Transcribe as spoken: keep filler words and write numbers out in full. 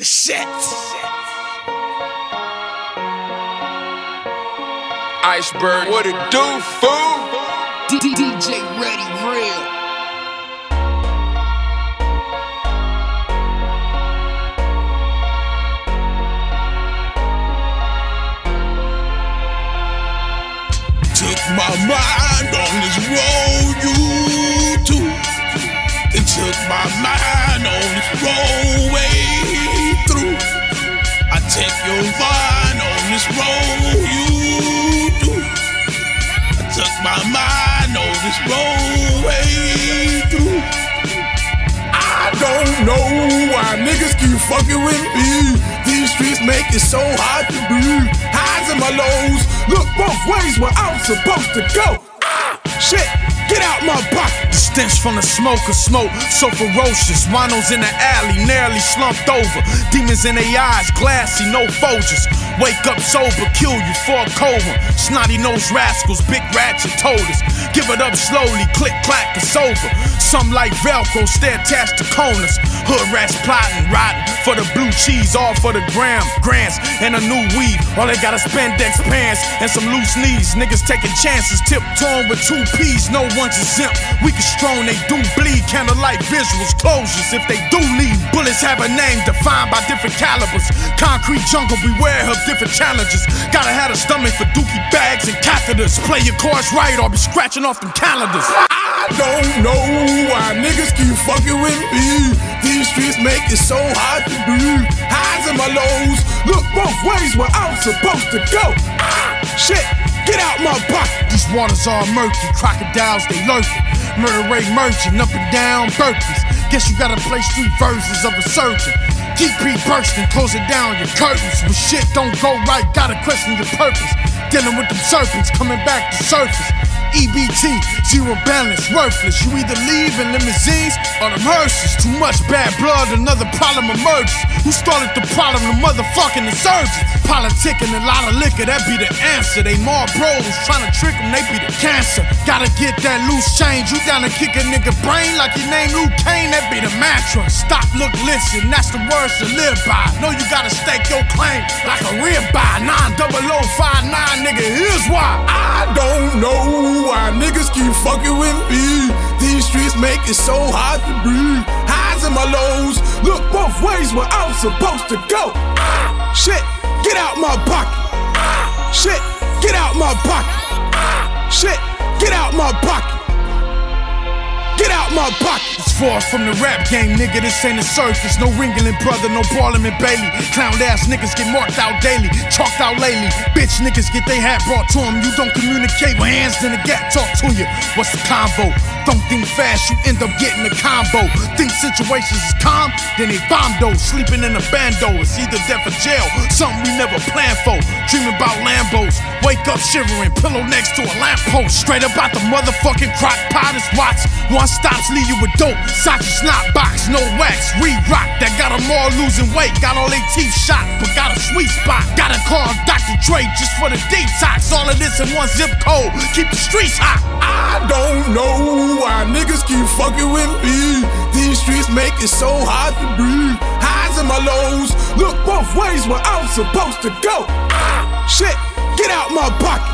the shit. Iceberg, what it do, fool? D J Ready Real. Took my mind on this road you took. They took my mind on this road way through. I take your mind on this road you do. I took my mind on this road way through. I don't know why niggas keep fucking with me. These streets make it so hard to breathe. Highs and my lows, look both ways where I'm supposed to go. Ah, shit, get out my pocket. The stench from the smoke of smoke, so ferocious. Winos in the alley, nearly slumped over. Demons in their eyes, glassy, no Folgers. Wake up sober, kill you for a cold one. Snotty nosed rascals, big ratchet told us. Give it up slowly, click clack, it's over. Some like Velcro, stay attached to corners. Hood rats plotting, riding for the blue cheese, all for the gram, grants, and a new weave. All they got is spandex pants and some loose knees. Niggas taking chances, tiptoeing with two P's, no one's exempt. Weak and strong, they do bleed. Candlelight visuals, closures if they do leave. Bullets have a name defined by different calibers. Concrete jungle, beware of different challenges. Gotta have a stomach for dookie bags and catheters. Play your cards right or be scratching off them calendars. I don't know why niggas keep fucking with me. These streets make it so hard to breathe. Highs and my lows, look both ways where I'm supposed to go. Ah, shit, get out my pocket. These waters are murky, crocodiles they lurking. Murder rate merging up and down Berkeys. Guess you gotta play street versions of a surgeon. Keep P bursting, close it down your curtains. When shit don't go right, gotta question your purpose. Dealing with them serpents coming back to surface. E B T, zero balance, worthless. You either leave in limousines or them hearses. Too much bad blood, another problem emerges. Who started the problem? The motherfucking insurgents. Politicking a lot of liquor, that be the answer. They more bros trying to trick them, they be the cancer. Gotta get that loose change. You down to kick a nigga brain like your name Luke Kane, that be the mantra. Stop, look, listen, that's the words to live by. Know you gotta stake your claim like a ribeye. nine double oh five nine, nigga, here's why. I don't know why niggas keep fucking with me. These streets make it so hard to breathe. Highs and my lows, look both ways where I'm supposed to go. Ah, shit, get out my pocket. Ah, shit, get out my pocket. Ah, shit, get out my pocket. Get out my pocket. It's far from the rap game, nigga, this ain't a circus. No Ringling brother, no Barliman Bailey. Clown ass niggas get marked out daily, chalked out lately. Bitch niggas get they hat brought to them. You don't communicate with hands, then the gap talk to you. What's the convo? Don't think fast, you end up getting a combo. Think situations is calm, then they bomb those. Sleeping in a bando, it's either death or jail. Something we never planned for. Dreaming about Lambos, wake up shivering, pillow next to a lamppost. Straight up out the motherfucking crock pot is Watts. One stops, leave you with dope. Sachi snot box, no wax, re-rock. That got them all losing weight, got all they teeth shot, but got a sweet spot. Gotta call Doctor Dre just for the detox. All of this in one zip code, keep the streets hot. I don't know why niggas keep fucking with me. These streets make it so hard to breathe. Highs and my lows, look both ways where I'm supposed to go. Ah, shit, get out my pocket.